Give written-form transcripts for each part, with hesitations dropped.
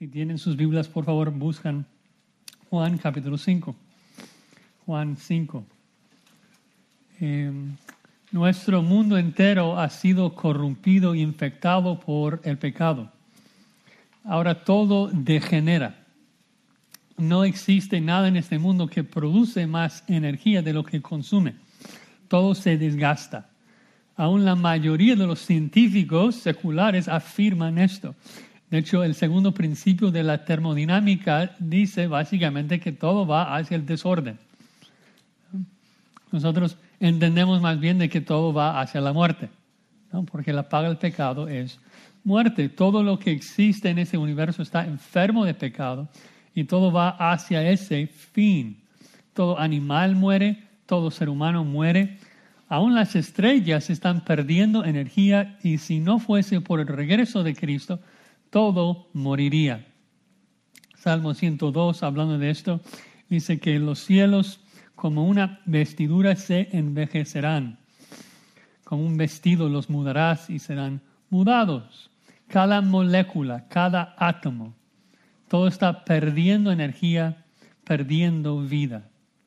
Si tienen sus Biblias, por favor, buscan Juan capítulo 5. Juan 5. Nuestro mundo entero ha sido corrompido e infectado por el pecado. Ahora todo degenera. No existe nada en este mundo que produce más energía de lo que consume. Todo se desgasta. Aún la mayoría de los científicos seculares afirman esto. De hecho, el segundo principio de la termodinámica dice básicamente que todo va hacia el desorden. Nosotros entendemos más bien de que todo va hacia la muerte, ¿no? Porque la paga del pecado es muerte. Todo lo que existe en ese universo está enfermo de pecado y todo va hacia ese fin. Todo animal muere, todo ser humano muere. Aún las estrellas están perdiendo energía y si no fuese por el regreso de Cristo, todo moriría. Salmo 102, hablando de esto, dice que los cielos como una vestidura se envejecerán. Como un vestido los mudarás y serán mudados. Cada molécula, cada átomo, todo está perdiendo energía, perdiendo vida.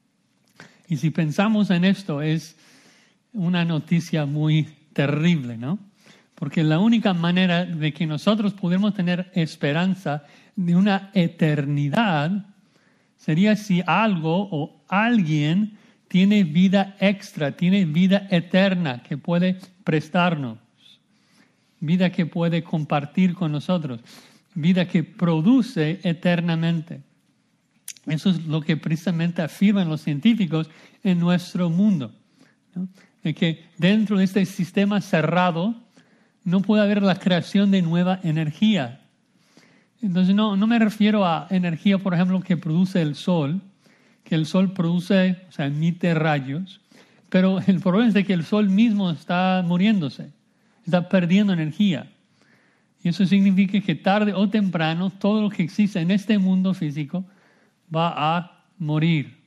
Y si pensamos en esto, es una noticia muy terrible, ¿no? Porque la única manera de que nosotros pudiéramos tener esperanza de una eternidad sería si algo o alguien tiene vida extra, tiene vida eterna que puede prestarnos, vida que puede compartir con nosotros, vida que produce eternamente. Eso es lo que precisamente afirman los científicos en nuestro mundo, ¿no? De que dentro de este sistema cerrado no puede haber la creación de nueva energía. Entonces no me refiero a energía, por ejemplo, que produce el sol, que el sol produce, o sea, emite rayos, pero el problema es de que el sol mismo está muriéndose, está perdiendo energía. Y eso significa que tarde o temprano todo lo que existe en este mundo físico va a morir.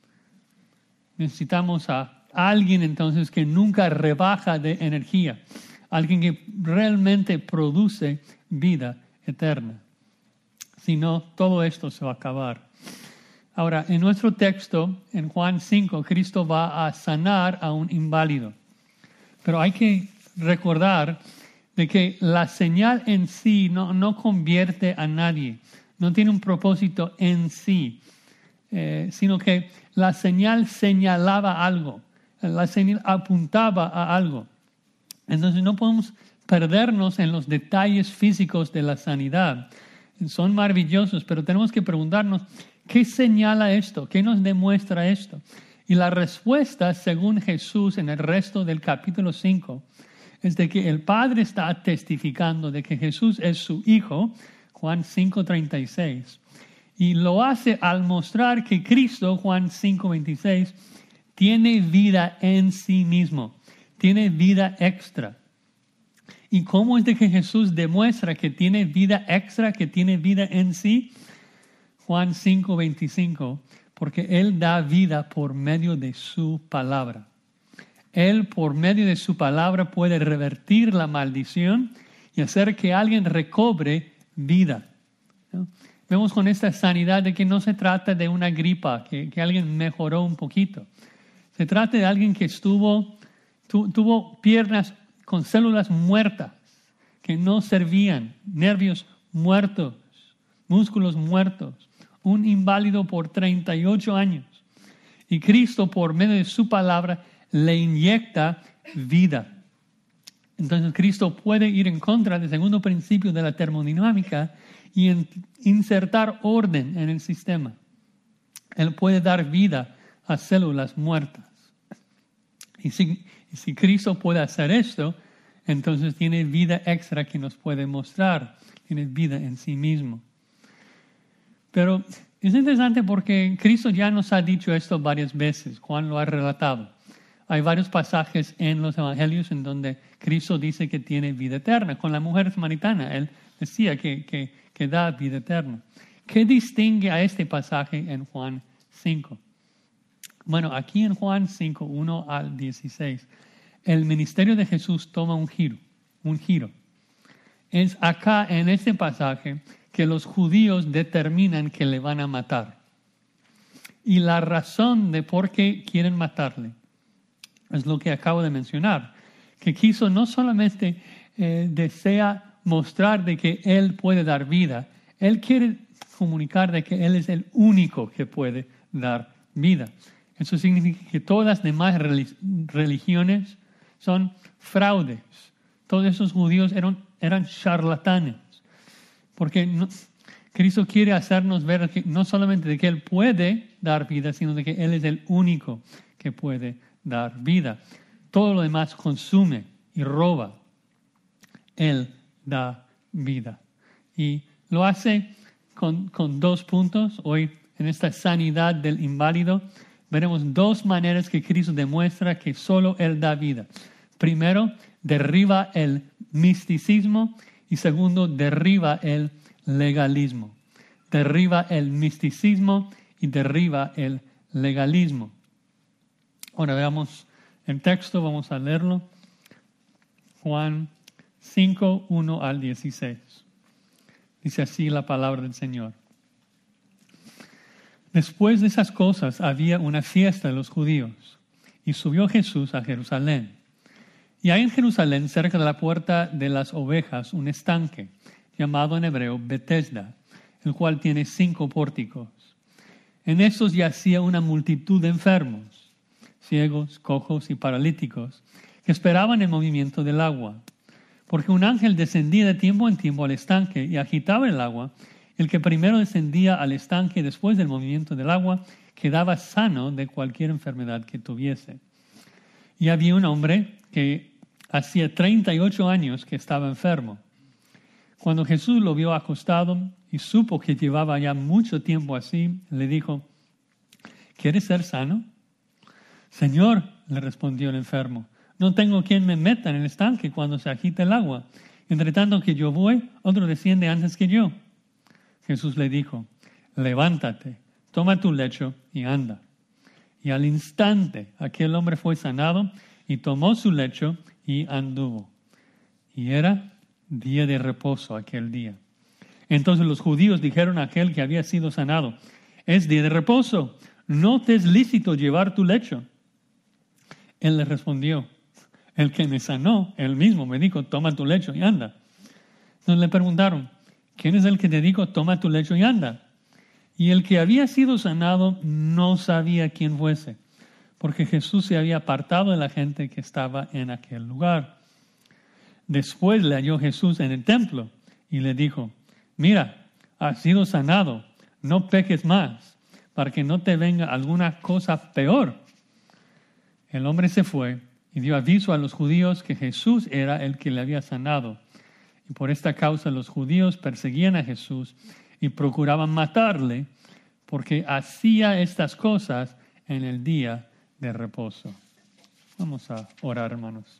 Necesitamos a alguien entonces que nunca rebaja de energía, alguien que realmente produce vida eterna. Si no, todo esto se va a acabar. Ahora, en nuestro texto, en Juan 5, Cristo va a sanar a un inválido. Pero hay que recordar de que la señal en sí no convierte a nadie, no tiene un propósito en sí, sino que la señal señalaba algo, la señal apuntaba a algo. Entonces no podemos perdernos en los detalles físicos de la sanidad. Son maravillosos, pero tenemos que preguntarnos, ¿qué señala esto? ¿Qué nos demuestra esto? Y la respuesta, según Jesús en el resto del capítulo 5, es de que el Padre está testificando de que Jesús es su Hijo, Juan 5:36, y lo hace al mostrar que Cristo, Juan 5:26, tiene vida en sí mismo, tiene vida extra. ¿Y cómo es de que Jesús demuestra que tiene vida extra, que tiene vida en sí? Juan 5:25, porque Él da vida por medio de su palabra. Él, por medio de su palabra, puede revertir la maldición y hacer que alguien recobre vida, ¿no? Vemos con esta sanidad de que no se trata de una gripa, que alguien mejoró un poquito. Se trata de alguien que tuvo piernas con células muertas, que no servían, nervios muertos, músculos muertos, un inválido por 38 años. Y Cristo, por medio de su palabra, le inyecta vida. Entonces Cristo puede ir en contra del segundo principio de la termodinámica y insertar orden en el sistema. Él puede dar vida a células muertas. Y si Cristo puede hacer esto, entonces tiene vida extra que nos puede mostrar. Tiene vida en sí mismo. Pero es interesante porque Cristo ya nos ha dicho esto varias veces. Juan lo ha relatado. Hay varios pasajes en los evangelios en donde Cristo dice que tiene vida eterna. Con la mujer samaritana, Él decía que da vida eterna. ¿Qué distingue a este pasaje en Juan 5? Bueno, aquí en Juan 5, 1 al 16, el ministerio de Jesús toma un giro. Es acá en este pasaje que los judíos determinan que le van a matar. Y la razón de por qué quieren matarle es lo que acabo de mencionar, que quiso no solamente desea mostrar de que Él puede dar vida, Él quiere comunicar de que Él es el único que puede dar vida. Eso significa que todas las demás religiones son fraudes. Todos esos judíos eran charlatanes. Porque Cristo quiere hacernos ver que no solamente de que Él puede dar vida, sino de que Él es el único que puede dar vida. Todo lo demás consume y roba. Él da vida. Y lo hace con 2 puntos. Hoy, en esta sanidad del inválido, veremos 2 maneras que Cristo demuestra que solo Él da vida. Primero, derriba el misticismo y segundo, derriba el legalismo. Derriba el misticismo y derriba el legalismo. Ahora veamos el texto, vamos a leerlo. Juan 5, 1 al 16. Dice así la palabra del Señor. Después de esas cosas había una fiesta de los judíos y subió Jesús a Jerusalén. Y hay en Jerusalén, cerca de la puerta de las ovejas, un estanque llamado en hebreo Betesda, el cual tiene 5 pórticos. En estos yacía una multitud de enfermos, ciegos, cojos y paralíticos, que esperaban el movimiento del agua. Porque un ángel descendía de tiempo en tiempo al estanque y agitaba el agua. El que primero descendía al estanque después del movimiento del agua quedaba sano de cualquier enfermedad que tuviese. Y había un hombre que hacía 38 años que estaba enfermo. Cuando Jesús lo vio acostado y supo que llevaba ya mucho tiempo así, le dijo, ¿quieres ser sano? Señor, le respondió el enfermo, no tengo quien me meta en el estanque cuando se agita el agua. Entre tanto que yo voy, otro desciende antes que yo. Jesús le dijo, levántate, toma tu lecho y anda. Y al instante aquel hombre fue sanado y tomó su lecho y anduvo. Y era día de reposo aquel día. Entonces los judíos dijeron a aquel que había sido sanado, es día de reposo, no te es lícito llevar tu lecho. Él le respondió, el que me sanó, él mismo me dijo, toma tu lecho y anda. Entonces le preguntaron, ¿quién es el que te dijo, toma tu lecho y anda? Y el que había sido sanado no sabía quién fuese, porque Jesús se había apartado de la gente que estaba en aquel lugar. Después le halló Jesús en el templo y le dijo, mira, has sido sanado, no peques más, para que no te venga alguna cosa peor. El hombre se fue y dio aviso a los judíos que Jesús era el que le había sanado. Y por esta causa los judíos perseguían a Jesús y procuraban matarle porque hacía estas cosas en el día de reposo. Vamos a orar, hermanos.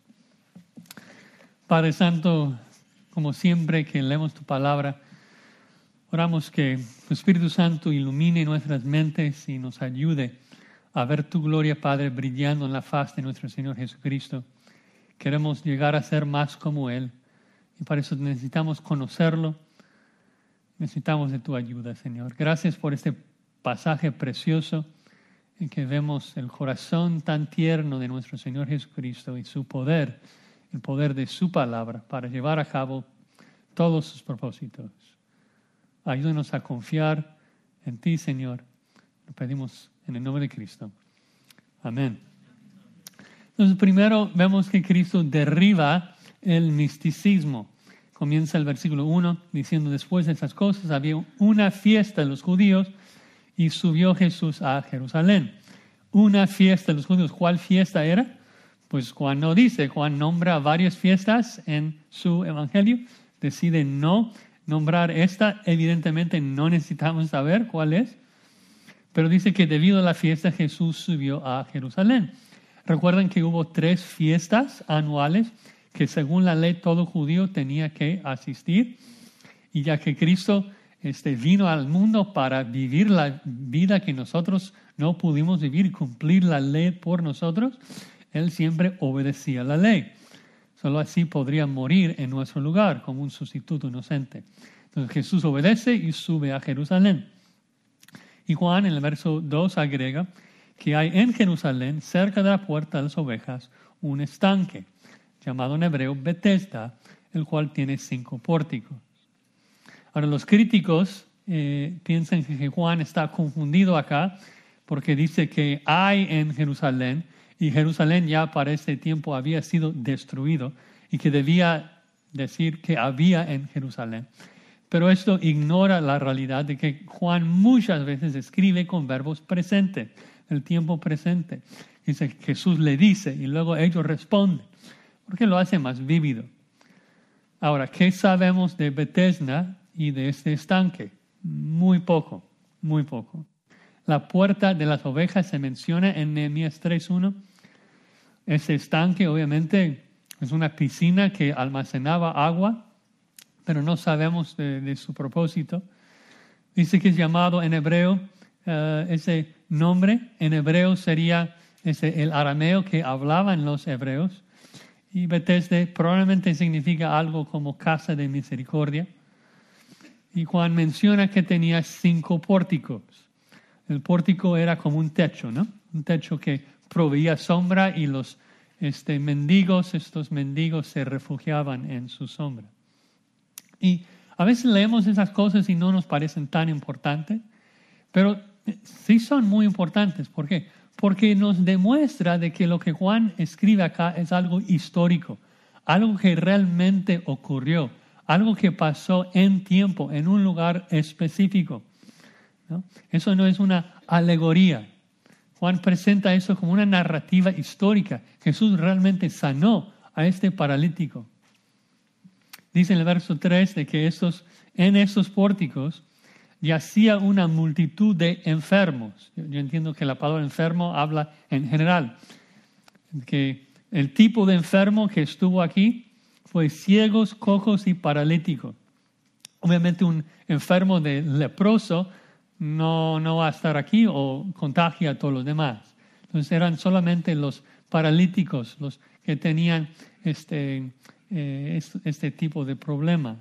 Padre Santo, como siempre que leemos tu palabra, oramos que tu Espíritu Santo ilumine nuestras mentes y nos ayude a ver tu gloria, Padre, brillando en la faz de nuestro Señor Jesucristo. Queremos llegar a ser más como Él. Y para eso necesitamos conocerlo. Necesitamos de tu ayuda, Señor. Gracias por este pasaje precioso en que vemos el corazón tan tierno de nuestro Señor Jesucristo y su poder, el poder de su palabra para llevar a cabo todos sus propósitos. Ayúdanos a confiar en ti, Señor. Lo pedimos en el nombre de Cristo. Amén. Entonces, primero vemos que Cristo derriba el misticismo. Comienza el versículo 1 diciendo, después de esas cosas había una fiesta de los judíos y subió Jesús a Jerusalén. Una fiesta de los judíos. ¿Cuál fiesta era? Pues Juan no dice. Juan nombra varias fiestas en su evangelio. Decide no nombrar esta. Evidentemente no necesitamos saber cuál es. Pero dice que debido a la fiesta Jesús subió a Jerusalén. Recuerden que hubo 3 fiestas anuales que según la ley todo judío tenía que asistir. Y ya que Cristo vino al mundo para vivir la vida que nosotros no pudimos vivir y cumplir la ley por nosotros, Él siempre obedecía la ley. Solo así podría morir en nuestro lugar como un sustituto inocente. Entonces Jesús obedece y sube a Jerusalén. Y Juan en el verso 2 agrega que hay en Jerusalén, cerca de la puerta de las ovejas, un estanque, llamado en hebreo Betesda, el cual tiene 5 pórticos. Ahora los críticos piensan que Juan está confundido acá, porque dice que hay en Jerusalén, y Jerusalén ya para ese tiempo había sido destruido, y que debía decir que había en Jerusalén. Pero esto ignora la realidad de que Juan muchas veces escribe con verbos presentes, el tiempo presente. Dice que Jesús le dice y luego ellos responden, porque lo hace más vívido. Ahora, ¿qué sabemos de Betesda y de este estanque? Muy poco, muy poco. La puerta de las ovejas se menciona en Nehemías 3:1. Ese estanque obviamente es una piscina que almacenaba agua, pero no sabemos de su propósito. Dice que es llamado en hebreo, ese nombre en hebreo sería el arameo que hablaban los hebreos. Y Betesda probablemente significa algo como casa de misericordia. Y Juan menciona que tenía 5 pórticos. El pórtico era como un techo, ¿no? Un techo que proveía sombra y los estos mendigos se refugiaban en su sombra. Y a veces leemos esas cosas y no nos parecen tan importantes, pero sí son muy importantes. ¿Por qué? Porque nos demuestra de que lo que Juan escribe acá es algo histórico, algo que realmente ocurrió, algo que pasó en tiempo, en un lugar específico, ¿no? Eso no es una alegoría. Juan presenta eso como una narrativa histórica. Jesús realmente sanó a este paralítico. Dice en el verso 3 de que en esos pórticos yacía una multitud de enfermos. Yo entiendo que la palabra enfermo habla en general. Que el tipo de enfermo que estuvo aquí fue ciegos, cojos y paralíticos. Obviamente un enfermo de leproso no va a estar aquí o contagia a todos los demás. Entonces eran solamente los paralíticos los que tenían este tipo de problemas.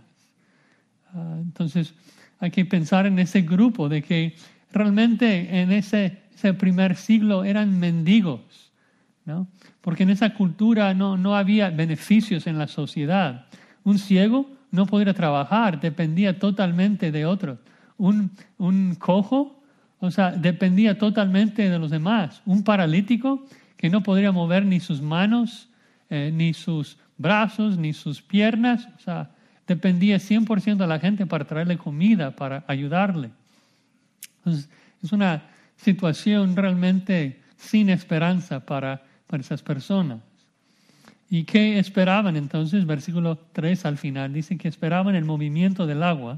Entonces hay que pensar en ese grupo de que realmente en ese primer siglo eran mendigos, ¿no? Porque en esa cultura no había beneficios en la sociedad. Un ciego no podría trabajar, dependía totalmente de otros. Un cojo, dependía totalmente de los demás. Un paralítico que no podría mover ni sus manos, ni sus brazos, ni sus piernas, dependía 100% de la gente para traerle comida, para ayudarle. Entonces, es una situación realmente sin esperanza para esas personas. ¿Y qué esperaban entonces? Versículo 3 al final dice que esperaban el movimiento del agua.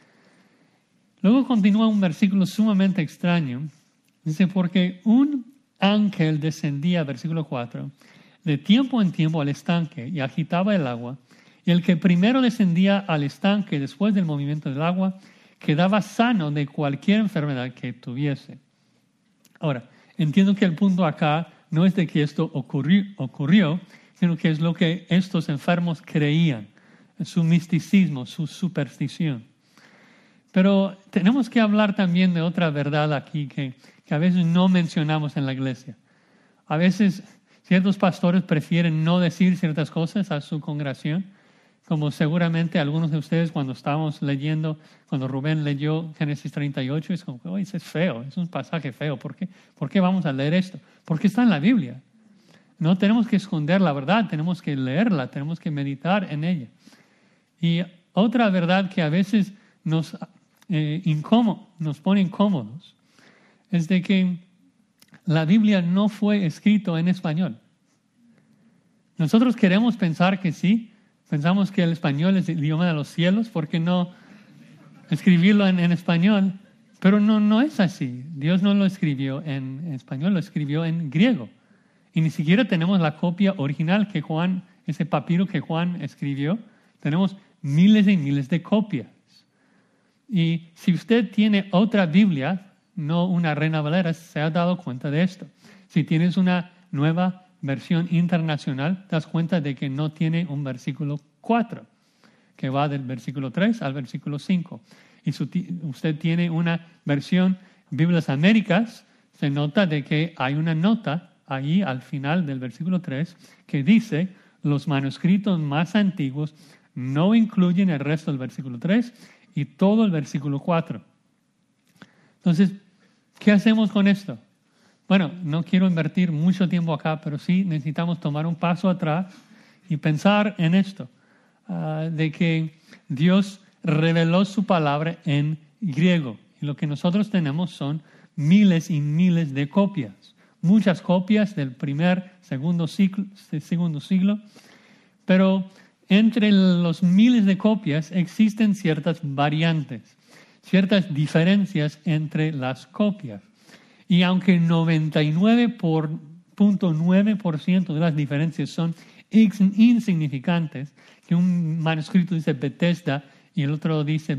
Luego continúa un versículo sumamente extraño. Dice, porque un ángel descendía, versículo 4, de tiempo en tiempo al estanque y agitaba el agua. Y el que primero descendía al estanque después del movimiento del agua quedaba sano de cualquier enfermedad que tuviese. Ahora, entiendo que el punto acá no es de que esto ocurrió, sino que es lo que estos enfermos creían, su misticismo, su superstición. Pero tenemos que hablar también de otra verdad aquí que a veces no mencionamos en la iglesia. A veces ciertos pastores prefieren no decir ciertas cosas a su congregación, como seguramente algunos de ustedes cuando estábamos leyendo, cuando Rubén leyó Génesis 38, es como, oye, eso es feo, es un pasaje feo, ¿por qué vamos a leer esto? Porque está en la Biblia. No tenemos que esconder la verdad, tenemos que leerla, tenemos que meditar en ella. Y otra verdad que a veces nos pone incómodos es de que la Biblia no fue escrito en español. Nosotros queremos pensar que sí, pensamos que el español es el idioma de los cielos, ¿por qué no escribirlo en español? Pero no es así. Dios no lo escribió en español, lo escribió en griego. Y ni siquiera tenemos la copia original que ese papiro que Juan escribió. Tenemos miles y miles de copias. Y si usted tiene otra Biblia, no una Reina Valera, se ha dado cuenta de esto. Si tienes una nueva versión internacional, te das cuenta de que no tiene un versículo 4, que va del versículo 3 al versículo 5. Y usted tiene una versión Biblias Américas, se nota de que hay una nota ahí al final del versículo 3 que dice: los manuscritos más antiguos no incluyen el resto del versículo 3 y todo el versículo 4. Entonces, ¿qué hacemos con esto? Bueno, no quiero invertir mucho tiempo acá, pero sí necesitamos tomar un paso atrás y pensar en esto, de que Dios reveló su palabra en griego. Y lo que nosotros tenemos son miles y miles de copias. Muchas copias del segundo siglo. Pero entre los miles de copias existen ciertas variantes, ciertas diferencias entre las copias. Y aunque 99.9% de las diferencias son insignificantes, que un manuscrito dice Bethesda y el otro dice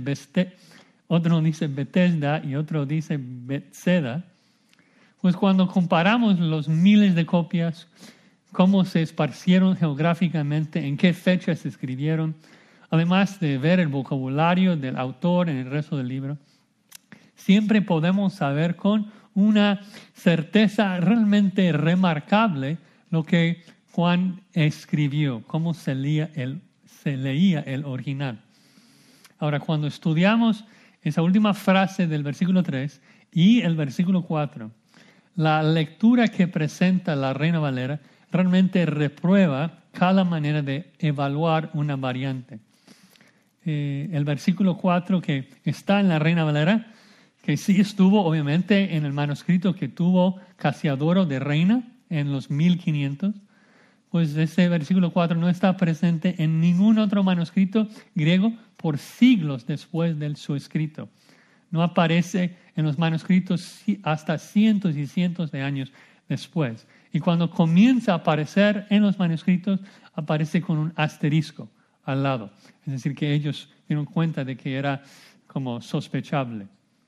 Bethesda y otro dice Bethseda, pues cuando comparamos los miles de copias, cómo se esparcieron geográficamente, en qué fechas se escribieron, además de ver el vocabulario del autor en el resto del libro, siempre podemos saber con una certeza realmente remarcable lo que Juan escribió, cómo se leía el original. Ahora, cuando estudiamos esa última frase del versículo 3 y el versículo 4, la lectura que presenta la Reina Valera realmente reprueba cada manera de evaluar una variante. El versículo 4 que está en la Reina Valera, que sí estuvo obviamente en el manuscrito que tuvo Casiodoro de Reina en los 1500, pues ese versículo 4 no está presente en ningún otro manuscrito griego por siglos después de su escrito. No aparece en los manuscritos hasta cientos y cientos de años después. Y cuando comienza a aparecer en los manuscritos, aparece con un asterisco al lado. Es decir, que ellos dieron cuenta de que era como sospechable.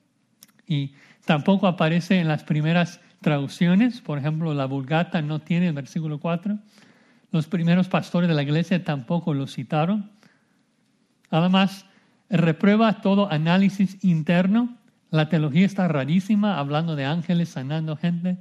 Y tampoco aparece en las primeras traducciones. Por ejemplo, la Vulgata no tiene el versículo 4. Los primeros pastores de la iglesia tampoco lo citaron. Además, reprueba todo análisis interno. La teología está rarísima, hablando de ángeles sanando gente.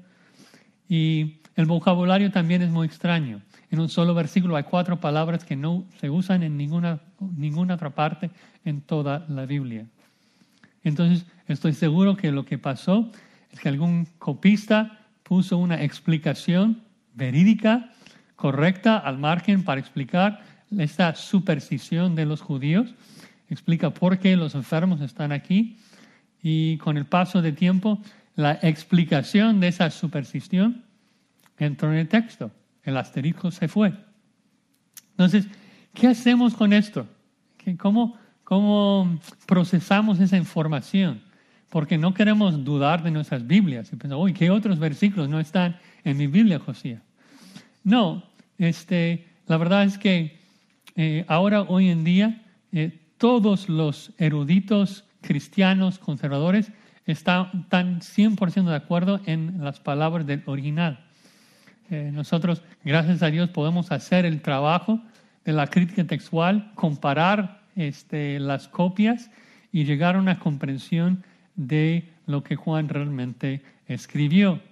Y el vocabulario también es muy extraño. En un solo versículo hay 4 palabras que no se usan en ninguna otra parte en toda la Biblia. Entonces, estoy seguro que lo que pasó es que algún copista puso una explicación verídica, correcta, al margen para explicar esta superstición de los judíos. Explica por qué los enfermos están aquí. Y con el paso del tiempo, la explicación de esa superstición entró en el texto. El asterisco se fue. Entonces, ¿qué hacemos con esto? ¿Cómo procesamos esa información? Porque no queremos dudar de nuestras Biblias. Y pensar, uy, ¿qué otros versículos no están en mi Biblia, Josías? No, la verdad es que hoy en día, todos los eruditos cristianos conservadores están 100% de acuerdo en las palabras del original. Nosotros, gracias a Dios, podemos hacer el trabajo de la crítica textual, comparar las copias y llegar a una comprensión de lo que Juan realmente escribió.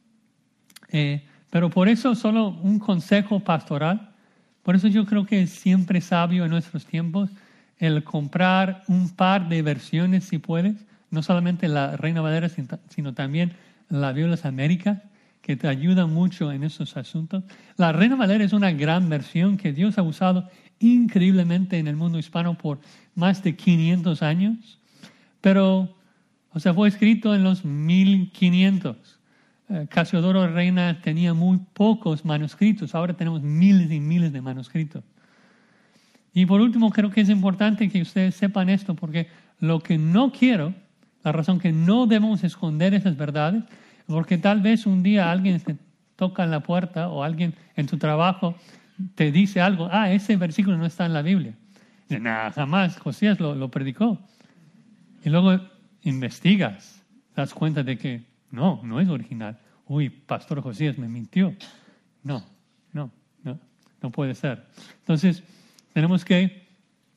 Pero por eso solo un consejo pastoral. Por eso yo creo que es siempre sabio en nuestros tiempos el comprar un par de versiones si puedes, no solamente la Reina Valera, sino también la Biblias Américas, que te ayuda mucho en esos asuntos. La Reina Valera es una gran versión que Dios ha usado increíblemente en el mundo hispano por más de 500 años, pero fue escrito en los 1500. Casiodoro Reina tenía muy pocos manuscritos, ahora tenemos miles y miles de manuscritos. Y por último, creo que es importante que ustedes sepan esto, porque lo que no quiero, la razón que no debemos esconder esas verdades, porque tal vez un día alguien te toca en la puerta o alguien en tu trabajo te dice algo, ese versículo no está en la Biblia. Dice, jamás, Josías lo predicó. Y luego investigas, te das cuenta de que no es original. Uy, Pastor Josías me mintió. No puede ser. Entonces, tenemos que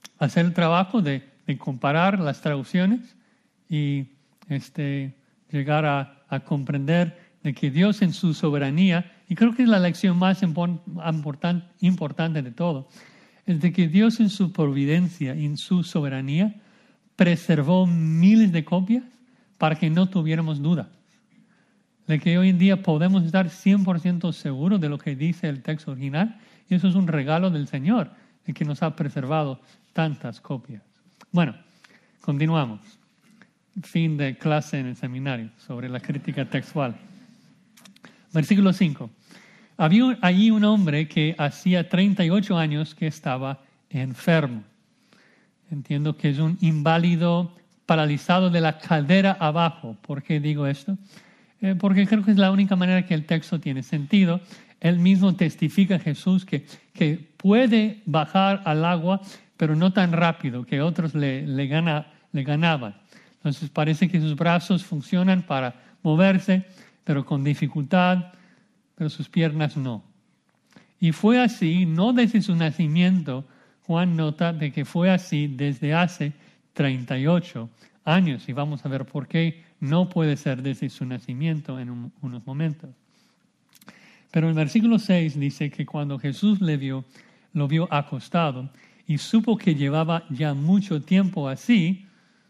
hacer el trabajo de comparar las traducciones y llegar a comprender de que Dios en su soberanía, y creo que es la lección más importante de todo, es de que Dios en su providencia, en su soberanía, preservó miles de copias para que no tuviéramos duda. De que hoy en día podemos estar 100% seguros de lo que dice el texto original, y eso es un regalo del Señor, de que nos ha preservado tantas copias. Bueno, continuamos. Fin de clase en el seminario sobre la crítica textual. Versículo 5. Había allí un hombre que hacía 38 años que estaba enfermo. Entiendo que es un inválido paralizado de la cadera abajo. ¿Por qué digo esto? Porque creo que es la única manera que el texto tiene sentido. Él mismo testifica a Jesús que puede bajar al agua, pero no tan rápido, que otros le ganaban. Entonces parece que sus brazos funcionan para moverse, pero con dificultad, pero sus piernas no. Y fue así, no desde su nacimiento. Juan nota de que fue así desde hace 38 años. Y vamos a ver por qué no puede ser desde su nacimiento en unos momentos. Pero el versículo 6 dice que cuando Jesús lo vio acostado y supo que llevaba ya mucho tiempo así.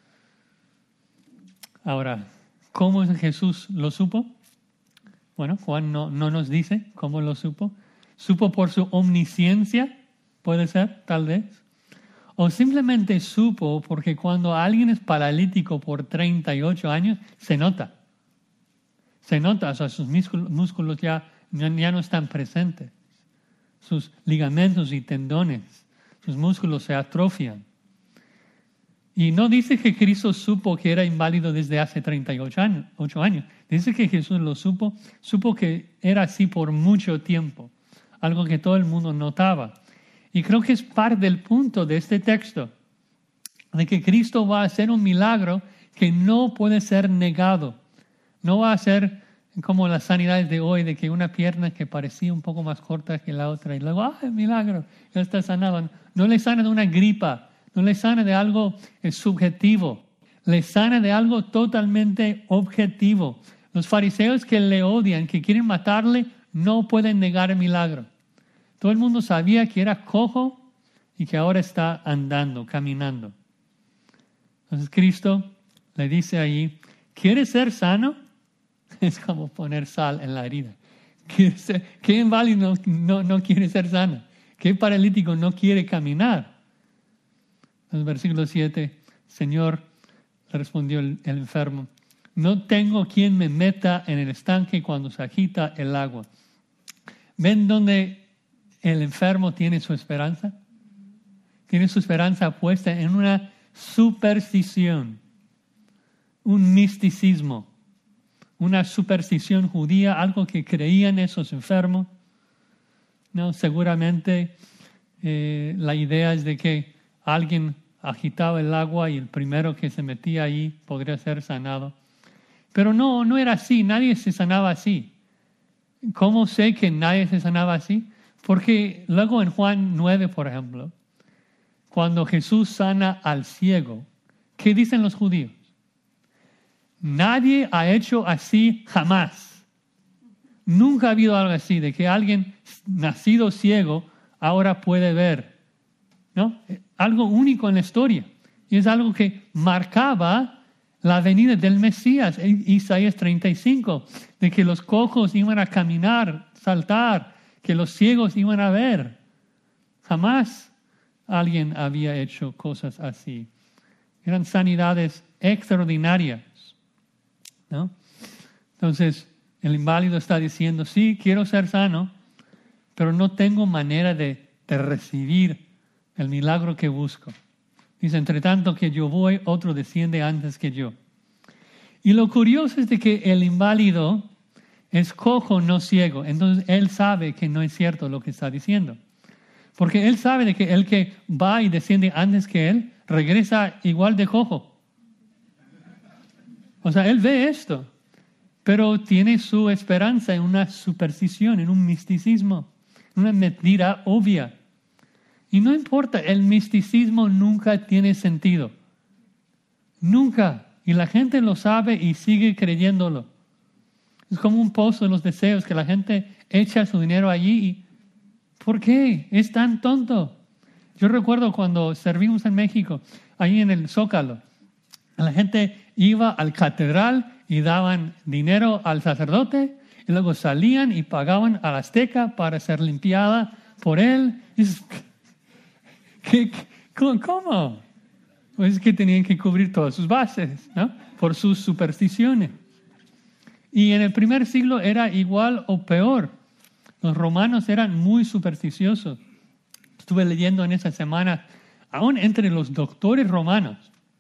Ahora, ¿cómo Jesús lo supo? Bueno, Juan no nos dice cómo lo supo. ¿Supo por su omnisciencia? Puede ser, tal vez. O simplemente supo porque cuando alguien es paralítico por 38 años, se nota. Se nota, o sea, sus músculos ya no están presentes. Sus ligamentos y tendones, sus músculos se atrofian. Y no dice que Cristo supo que era inválido desde hace 38 años. Dice que Jesús lo supo que era así por mucho tiempo. Algo que todo el mundo notaba. Y creo que es parte del punto de este texto, de que Cristo va a hacer un milagro que no puede ser negado. No va a ser como las sanidades de hoy, de que una pierna que parecía un poco más corta que la otra, y luego, milagro, ya está sanado. No le sana de una gripa, no le sana de algo subjetivo, le sana de algo totalmente objetivo. Los fariseos que le odian, que quieren matarle, no pueden negar el milagro. Todo el mundo sabía que era cojo y que ahora está andando, caminando. Entonces Cristo le dice ahí, ¿quieres ser sano? Es como poner sal en la herida. ¿Qué inválido no quiere ser sano? ¿Qué paralítico no quiere caminar? En el versículo 7, Señor, le respondió el enfermo, no tengo quien me meta en el estanque cuando se agita el agua. ¿Ven dónde el enfermo tiene su esperanza? Tiene su esperanza puesta en una superstición, un misticismo, una superstición judía, algo que creían esos enfermos. No, seguramente la idea es de que alguien agitaba el agua y el primero que se metía ahí podría ser sanado. Pero no era así, nadie se sanaba así. ¿Cómo sé que nadie se sanaba así? Porque luego en Juan 9, por ejemplo, cuando Jesús sana al ciego, ¿qué dicen los judíos? Nadie ha hecho así jamás. Nunca ha habido algo así, de que alguien nacido ciego ahora puede ver. ¿No? Algo único en la historia. Y es algo que marcaba la venida del Mesías. Isaías 35, de que los cojos iban a caminar, saltar, que los ciegos iban a ver. Jamás alguien había hecho cosas así. Eran sanidades extraordinarias, ¿no? Entonces, el inválido está diciendo, sí, quiero ser sano, pero no tengo manera de recibir el milagro que busco. Dice, entre tanto que yo voy, otro desciende antes que yo. Y lo curioso es de que el inválido es cojo, no ciego. Entonces, él sabe que no es cierto lo que está diciendo. Porque él sabe de que el que va y desciende antes que él, regresa igual de cojo. O sea, él ve esto, pero tiene su esperanza en una superstición, en un misticismo, en una mentira obvia. Y no importa, el misticismo nunca tiene sentido. Nunca. Y la gente lo sabe y sigue creyéndolo. Es como un pozo de los deseos que la gente echa su dinero allí. Y ¿por qué? Es tan tonto. Yo recuerdo cuando servimos en México, ahí en el Zócalo, la gente iba al catedral y daban dinero al sacerdote y luego salían y pagaban a la Azteca para ser limpiada por él. ¿Cómo? Pues es que tenían que cubrir todas sus bases, ¿no? Por sus supersticiones. Y en el primer siglo era igual o peor. Los romanos eran muy supersticiosos. Estuve leyendo en esa semana, aún entre los doctores romanos,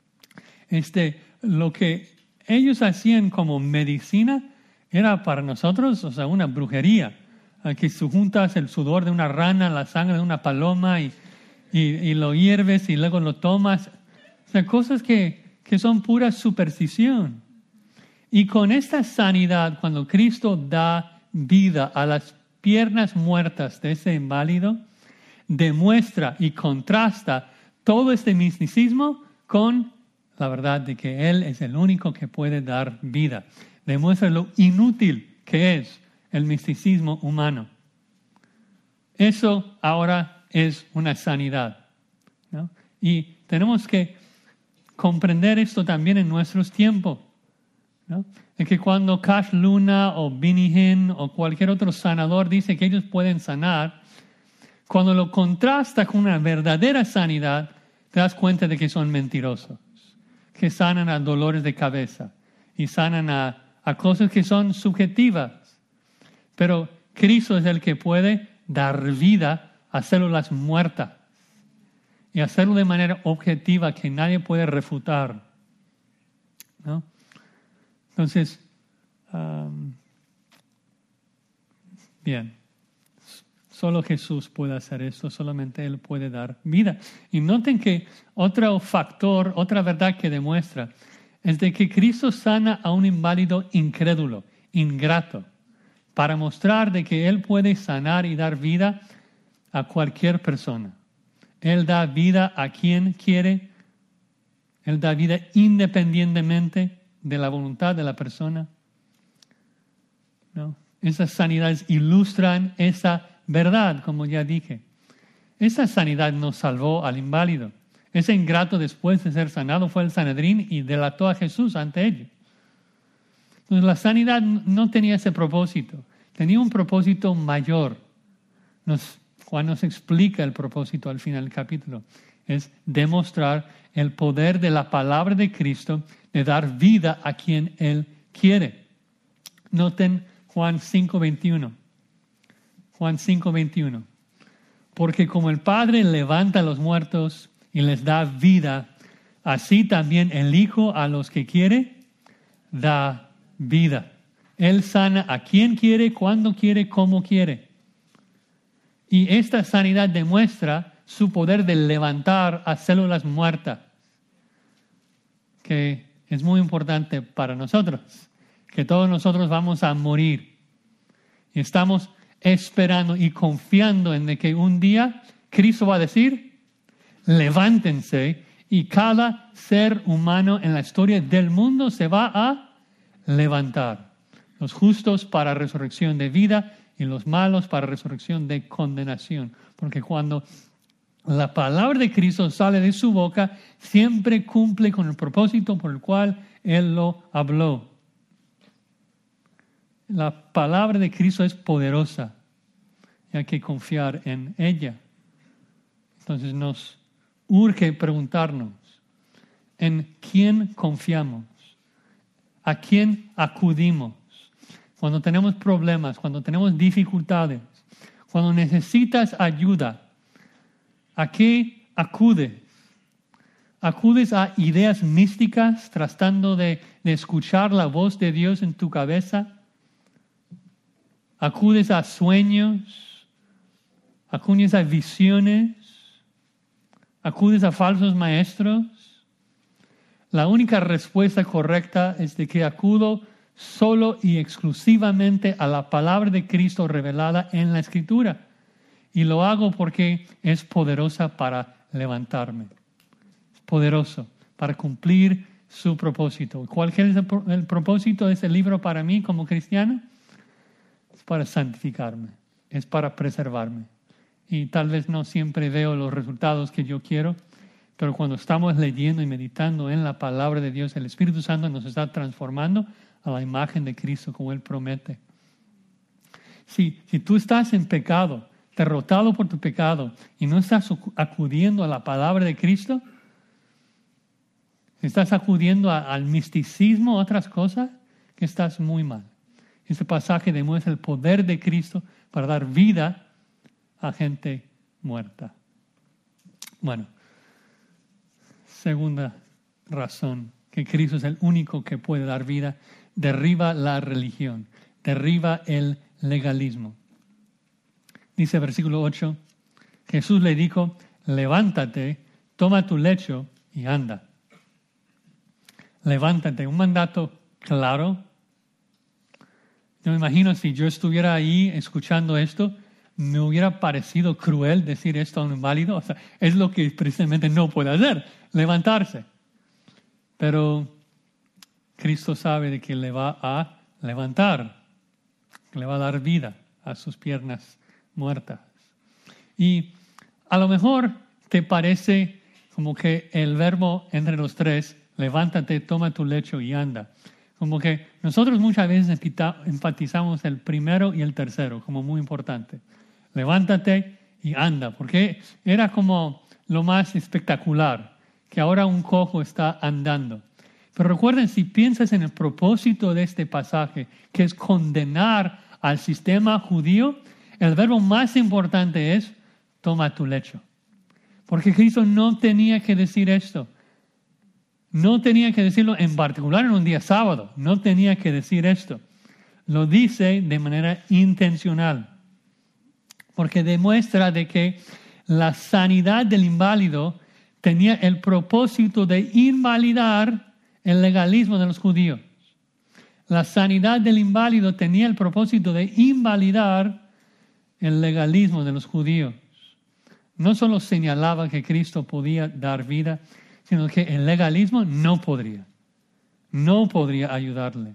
lo que ellos hacían como medicina era para nosotros, o sea, una brujería. Que juntas el sudor de una rana, la sangre de una paloma y lo hierves y luego lo tomas. O sea, cosas que son pura superstición. Y con esta sanidad, cuando Cristo da vida a las piernas muertas de ese inválido, demuestra y contrasta todo este misticismo con la verdad de que Él es el único que puede dar vida. Demuestra lo inútil que es el misticismo humano. Eso ahora es una sanidad, ¿no? Y tenemos que comprender esto también en nuestros tiempos, ¿no? Es que cuando Cash Luna o Benny Hinn o cualquier otro sanador dice que ellos pueden sanar, cuando lo contrasta con una verdadera sanidad, te das cuenta de que son mentirosos, que sanan a dolores de cabeza y sanan a cosas que son subjetivas. Pero Cristo es el que puede dar vida a células muertas y hacerlo de manera objetiva que nadie puede refutar, ¿no? Entonces, bien, solo Jesús puede hacer esto, solamente Él puede dar vida. Y noten que otro factor, otra verdad que demuestra, es de que Cristo sana a un inválido incrédulo, ingrato, para mostrar de que Él puede sanar y dar vida a cualquier persona. Él da vida a quien quiere, Él da vida independientemente de la voluntad de la persona, ¿no? Esas sanidades ilustran esa verdad, como ya dije. Esa sanidad no salvó al inválido. Ese ingrato, después de ser sanado, fue el Sanedrín y delató a Jesús ante ellos. Entonces, la sanidad no tenía ese propósito. Tenía un propósito mayor. Juan nos explica el propósito al final del capítulo. Es demostrar el poder de la palabra de Cristo de dar vida a quien Él quiere. Noten Juan 5:21. Juan 5:21. Porque como el Padre levanta a los muertos y les da vida, así también el Hijo a los que quiere da vida. Él sana a quien quiere, cuando quiere, como quiere. Y esta sanidad demuestra su poder de levantar a células muertas, que es muy importante para nosotros, que todos nosotros vamos a morir. Y estamos esperando y confiando en que un día Cristo va a decir, levántense, y cada ser humano en la historia del mundo se va a levantar. Los justos para resurrección de vida y los malos para resurrección de condenación. Porque cuando la palabra de Cristo sale de su boca, siempre cumple con el propósito por el cual Él lo habló. La palabra de Cristo es poderosa y hay que confiar en ella. Entonces nos urge preguntarnos, ¿en quién confiamos? ¿A quién acudimos? Cuando tenemos problemas, cuando tenemos dificultades, cuando necesitas ayuda, ¿a qué acudes? ¿Acudes a ideas místicas tratando de escuchar la voz de Dios en tu cabeza? ¿Acudes a sueños? ¿Acudes a visiones? ¿Acudes a falsos maestros? La única respuesta correcta es de que acudo solo y exclusivamente a la palabra de Cristo revelada en la Escritura. Y lo hago porque es poderosa para levantarme. Es poderoso para cumplir su propósito. ¿Cuál es el propósito de ese libro para mí como cristiano? Es para santificarme, es para preservarme. Y tal vez no siempre veo los resultados que yo quiero, pero cuando estamos leyendo y meditando en la palabra de Dios, el Espíritu Santo nos está transformando a la imagen de Cristo como Él promete. Si tú estás en pecado, derrotado por tu pecado, y no estás acudiendo a la palabra de Cristo, si estás acudiendo al misticismo, a otras cosas, que estás muy mal. Este pasaje demuestra el poder de Cristo para dar vida a gente muerta. Bueno, segunda razón, que Cristo es el único que puede dar vida, derriba la religión, derriba el legalismo. Dice versículo 8, Jesús le dijo, levántate, toma tu lecho y anda. Levántate, un mandato claro. Yo me imagino si yo estuviera ahí escuchando esto, me hubiera parecido cruel decir esto a un inválido. O sea, es lo que precisamente no puede hacer, levantarse. Pero Cristo sabe de que le va a levantar, que le va a dar vida a sus piernas muertas. Y a lo mejor te parece como que el verbo entre los tres, levántate, toma tu lecho y anda. Como que nosotros muchas veces enfatizamos el primero y el tercero como muy importante. Levántate y anda, porque era como lo más espectacular, que ahora un cojo está andando. Pero recuerden, si piensas en el propósito de este pasaje, que es condenar al sistema judío, el verbo más importante es toma tu lecho. Porque Cristo no tenía que decir esto. No tenía que decirlo en particular en un día sábado. No tenía que decir esto. Lo dice de manera intencional. Porque demuestra de que la sanidad del inválido tenía el propósito de invalidar el legalismo de los judíos. La sanidad del inválido tenía el propósito de invalidar el legalismo de los judíos. No solo señalaba que Cristo podía dar vida, sino que el legalismo no podría ayudarle.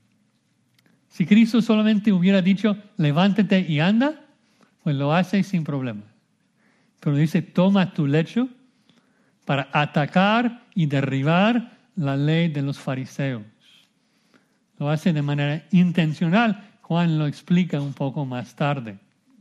Si Cristo solamente hubiera dicho, levántate y anda, pues lo hace sin problema. Pero dice, toma tu lecho para atacar y derribar la ley de los fariseos. Lo hace de manera intencional, Juan lo explica un poco más tarde.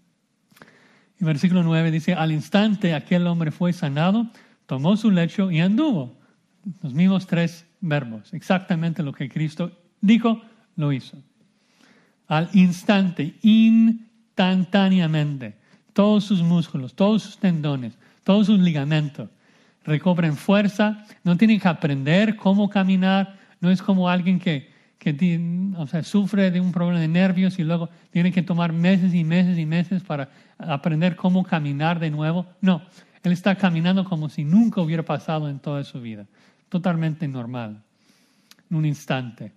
En versículo 9 dice, al instante aquel hombre fue sanado, tomó su lecho y anduvo. Los mismos tres verbos, exactamente lo que Cristo dijo, lo hizo. Al instante, instantáneamente, todos sus músculos, todos sus tendones, todos sus ligamentos recobran fuerza, no tienen que aprender cómo caminar, no es como alguien que sufre de un problema de nervios y luego tiene que tomar meses y meses y meses para aprender cómo caminar de nuevo. No, él está caminando como si nunca hubiera pasado en toda su vida. Totalmente normal. En un instante.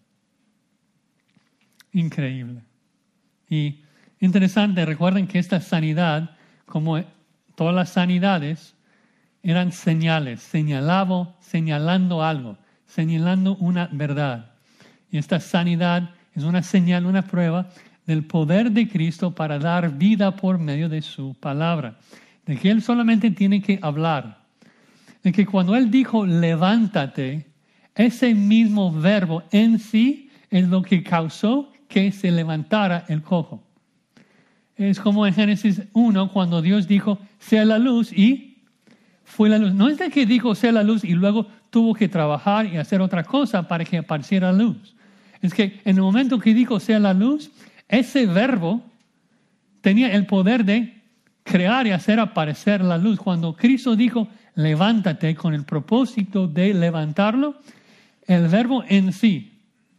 Increíble. Y interesante, recuerden que esta sanidad, como todas las sanidades, eran señales, señalando algo, señalando una verdad. Y esta sanidad es una señal, una prueba del poder de Cristo para dar vida por medio de su palabra. De que Él solamente tiene que hablar. De que cuando Él dijo levántate, ese mismo verbo en sí es lo que causó que se levantara el cojo. Es como en Génesis 1 cuando Dios dijo sea la luz y fue la luz. No es de que dijo sea la luz y luego tuvo que trabajar y hacer otra cosa para que apareciera la luz. Es que en el momento que dijo sea la luz, ese verbo tenía el poder de crear y hacer aparecer la luz. Cuando Cristo dijo levántate con el propósito de levantarlo, el verbo en sí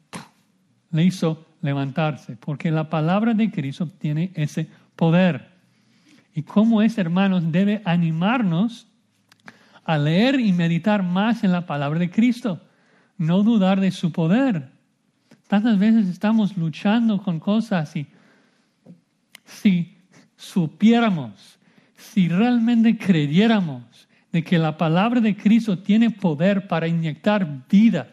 le hizo levantarse, porque la palabra de Cristo tiene ese poder. Y como es, hermanos, debe animarnos a leer y meditar más en la palabra de Cristo, no dudar de su poder. Tantas veces estamos luchando con cosas y si supiéramos si realmente creyéramos de que la palabra de Cristo tiene poder para inyectar vida,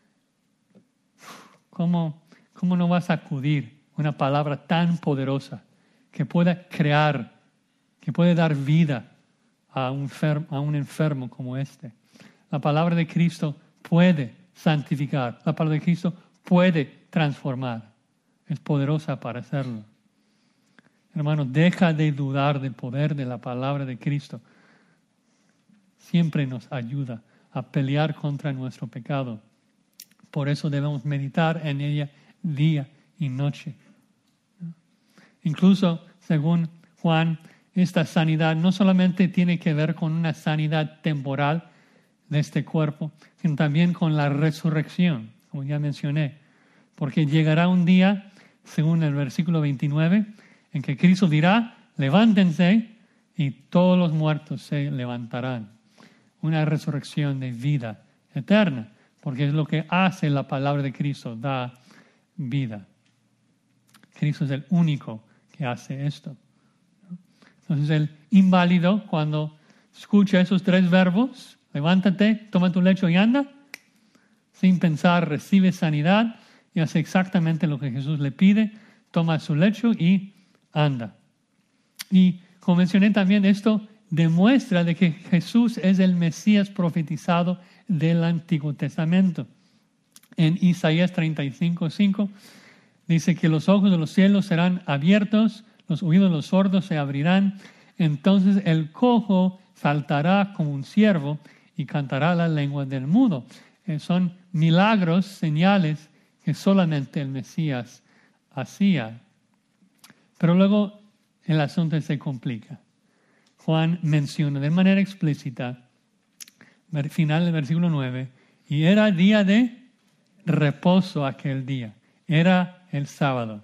¿cómo no vas a acudir una palabra tan poderosa que pueda crear, que puede dar vida a un enfermo como este? La palabra de Cristo puede santificar. La palabra de Cristo puede transformar. Es poderosa para hacerlo. Hermano, deja de dudar del poder de la palabra de Cristo. Siempre nos ayuda a pelear contra nuestro pecado. Por eso debemos meditar en ella día y noche. Incluso, según Juan, esta sanidad no solamente tiene que ver con una sanidad temporal de este cuerpo, sino también con la resurrección, como ya mencioné. Porque llegará un día, según el versículo 29, en que Cristo dirá, levántense, y todos los muertos se levantarán. Una resurrección de vida eterna, porque es lo que hace la palabra de Cristo, da vida. Cristo es el único que hace esto. Entonces el inválido, cuando escucha esos tres verbos, levántate, toma tu lecho y anda, sin pensar recibe sanidad y hace exactamente lo que Jesús le pide, toma su lecho y anda. Y como mencioné también, esto demuestra de que Jesús es el Mesías profetizado del Antiguo Testamento. En Isaías 35:5 dice que los ojos de los cielos serán abiertos, los oídos de los sordos se abrirán, entonces el cojo saltará como un ciervo y cantará la lengua del mudo. Son milagros, señales que solamente el Mesías hacía. Pero luego el asunto se complica. Juan menciona de manera explícita, final del versículo 9, y era día de reposo aquel día. Era el sábado.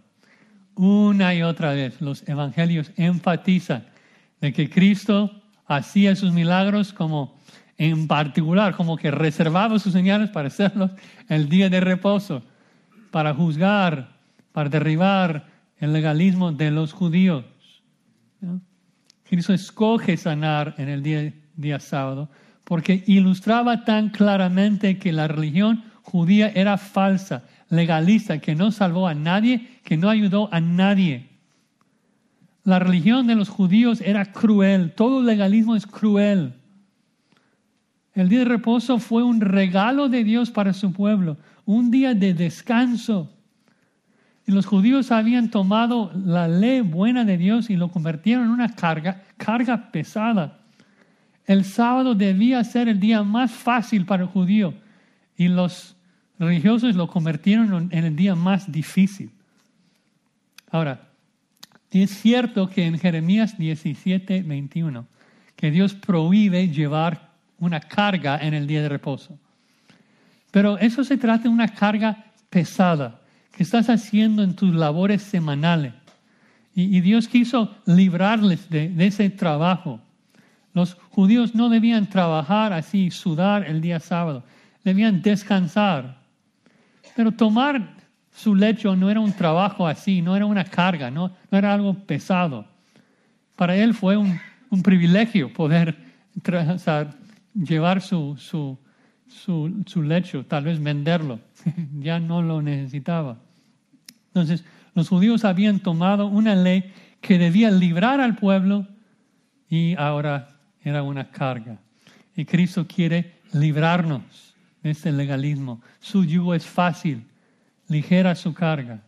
Una y otra vez los evangelios enfatizan de que Cristo hacía sus milagros como en particular, como que reservaba sus señales para hacerlos el día de reposo, para juzgar, para derribar el legalismo de los judíos. ¿No? Cristo escoge sanar en el día sábado porque ilustraba tan claramente que la religión judía era falsa, legalista, que no salvó a nadie, que no ayudó a nadie. La religión de los judíos era cruel, todo legalismo es cruel. El día de reposo fue un regalo de Dios para su pueblo, un día de descanso. Y los judíos habían tomado la ley buena de Dios y lo convirtieron en una carga pesada. El sábado debía ser el día más fácil para el judío y los religiosos lo convirtieron en el día más difícil. Ahora, es cierto que en Jeremías 17:21 que Dios prohíbe llevar una carga en el día de reposo. Pero eso se trata de una carga pesada que estás haciendo en tus labores semanales. Y Dios quiso librarles de ese trabajo. Los judíos no debían trabajar así, sudar el día sábado. Debían descansar. Pero tomar su lecho no era un trabajo así, no era una carga, no era algo pesado. Para él fue un privilegio poder llevar su lecho, tal vez venderlo. Ya no lo necesitaba. Entonces, los judíos habían tomado una ley que debía librar al pueblo y ahora era una carga. Y Cristo quiere librarnos de este legalismo. Su yugo es fácil, ligera su carga.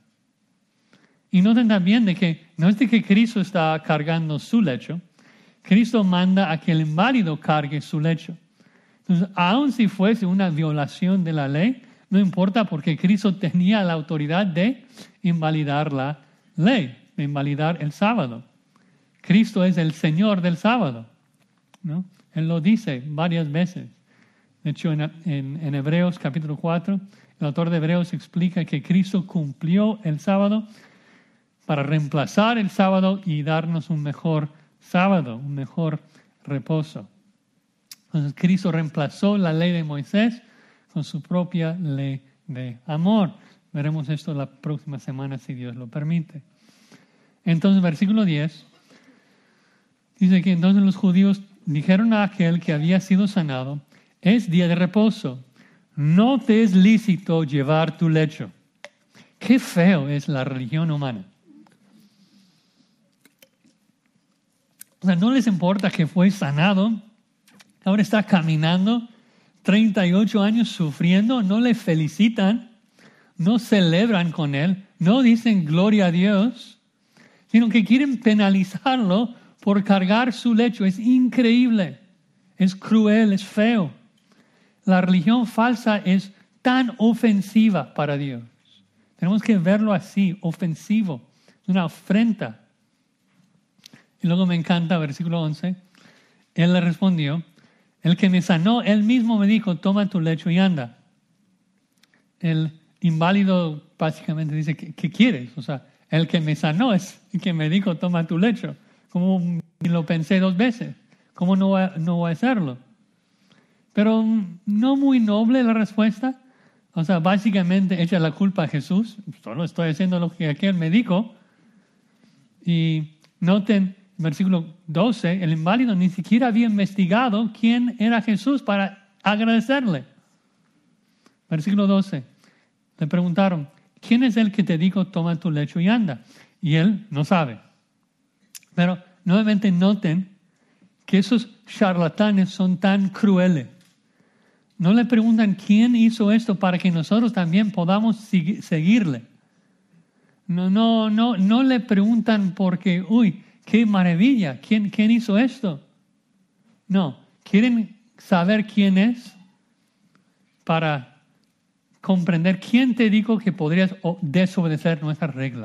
Y noten también de que no es de que Cristo está cargando su lecho, Cristo manda a que el inválido cargue su lecho. Entonces, aun si fuese una violación de la ley, no importa porque Cristo tenía la autoridad de invalidar la ley, de invalidar el sábado. Cristo es el Señor del sábado, ¿no? Él lo dice varias veces. De hecho, en Hebreos capítulo 4, el autor de Hebreos explica que Cristo cumplió el sábado para reemplazar el sábado y darnos un mejor sábado, un mejor reposo. Entonces, Cristo reemplazó la ley de Moisés con su propia ley de amor. Veremos esto la próxima semana si Dios lo permite. Entonces, versículo 10. Dice que entonces los judíos dijeron a aquel que había sido sanado, es día de reposo, no te es lícito llevar tu lecho. Qué feo es la religión humana. O sea, no les importa que fue sanado, ahora está caminando, 38 años sufriendo, no le felicitan, no celebran con él, no dicen gloria a Dios, sino que quieren penalizarlo por cargar su lecho. Es increíble, es cruel, es feo. La religión falsa es tan ofensiva para Dios. Tenemos que verlo así, ofensivo, una afrenta. Y luego me encanta, versículo 11, él le respondió, el que me sanó, él mismo me dijo, toma tu lecho y anda. El inválido básicamente dice, ¿qué quieres? O sea, el que me sanó es el que me dijo, toma tu lecho. Como lo pensé 2 veces, ¿cómo no voy a hacerlo? Pero no muy noble la respuesta. O sea, básicamente echa la culpa a Jesús. Solo estoy haciendo lo que aquel me dijo. Y noten, versículo 12, el inválido ni siquiera había investigado quién era Jesús para agradecerle. Versículo 12, le preguntaron, ¿quién es el que te dijo, toma tu lecho y anda? Y él no sabe. Pero nuevamente noten que esos charlatanes son tan crueles. No le preguntan quién hizo esto para que nosotros también podamos seguirle. No le preguntan porque, uy, qué maravilla, ¿quién hizo esto? No, quieren saber quién es para comprender quién te dijo que podrías desobedecer nuestras reglas.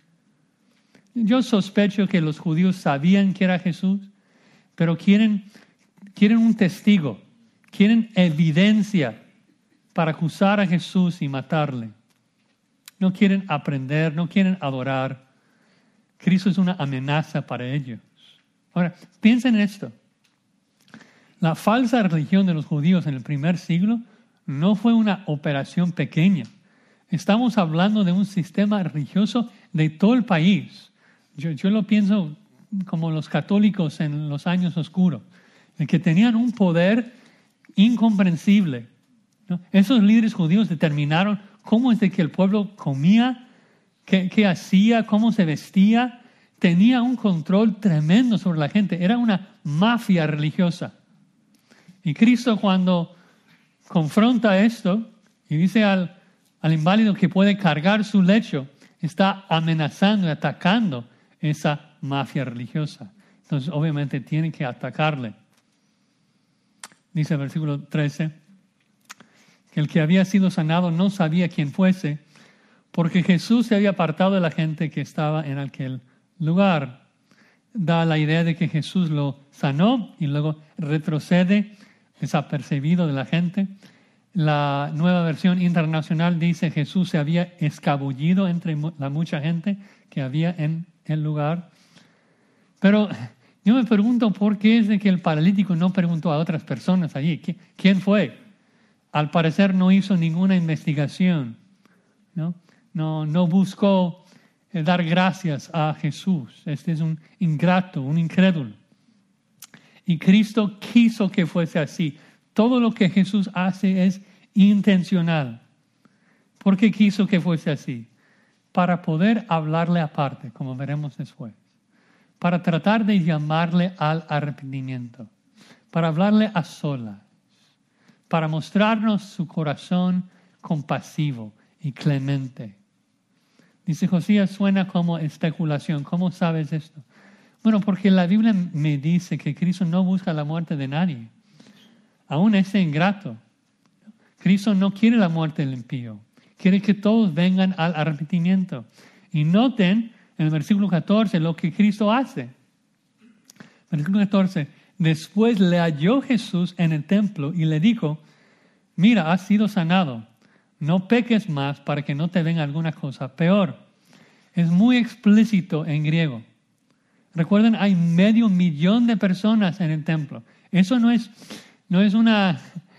Yo sospecho que los judíos sabían que era Jesús, pero quieren un testigo, quieren evidencia para acusar a Jesús y matarle. No quieren aprender, no quieren adorar. Cristo es una amenaza para ellos. Ahora, piensen en esto. La falsa religión de los judíos en el primer siglo no fue una operación pequeña. Estamos hablando de un sistema religioso de todo el país. Yo lo pienso como los católicos en los años oscuros, en que tenían un poder incomprensible, ¿no? Esos líderes judíos determinaron cómo es de que el pueblo comía, qué hacía, cómo se vestía. Tenía un control tremendo sobre la gente. Era una mafia religiosa. Y Cristo, cuando confronta esto y dice al inválido que puede cargar su lecho, está amenazando y atacando esa mafia religiosa. Entonces, obviamente, tiene que atacarle. Dice el versículo 13, que el que había sido sanado no sabía quién fuese, porque Jesús se había apartado de la gente que estaba en aquel lugar. Da la idea de que Jesús lo sanó y luego retrocede desapercibido de la gente. La Nueva Versión Internacional dice Jesús se había escabullido entre la mucha gente que había en el lugar. Pero yo me pregunto por qué es de que el paralítico no preguntó a otras personas allí. ¿Quién fue? Al parecer no hizo ninguna investigación, no buscó dar gracias a Jesús. Este es un ingrato, un incrédulo. Y Cristo quiso que fuese así. Todo lo que Jesús hace es intencional. ¿Por qué quiso que fuese así? Para poder hablarle aparte, como veremos después. Para tratar de llamarle al arrepentimiento. Para hablarle a solas. Para mostrarnos su corazón compasivo y clemente. Dice Josías, suena como especulación. ¿Cómo sabes esto? Bueno, porque la Biblia me dice que Cristo no busca la muerte de nadie. Aún ese ingrato. Cristo no quiere la muerte del impío. Quiere que todos vengan al arrepentimiento. Y noten en el versículo 14 lo que Cristo hace. Versículo 14. Después le halló Jesús en el templo y le dijo, mira, has sido sanado. No peques más para que no te venga alguna cosa peor. Es muy explícito en griego. Recuerden, hay 500,000 de personas en el templo. Eso no es una